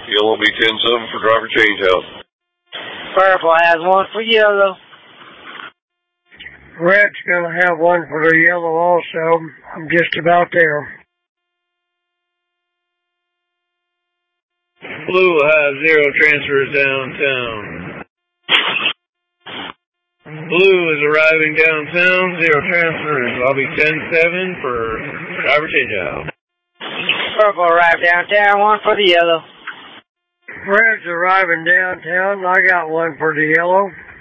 Yellow will be 10-7 for driver changeout. Purple has one for yellow. Red's going to have one for the yellow also. I'm just about there. Blue will have 0 transfers downtown. Blue is arriving downtown, 0 transfers. I'll be 10-7 for driver changeout. Purple arrived downtown, one for the yellow. Red's arriving downtown. I got one for the yellow.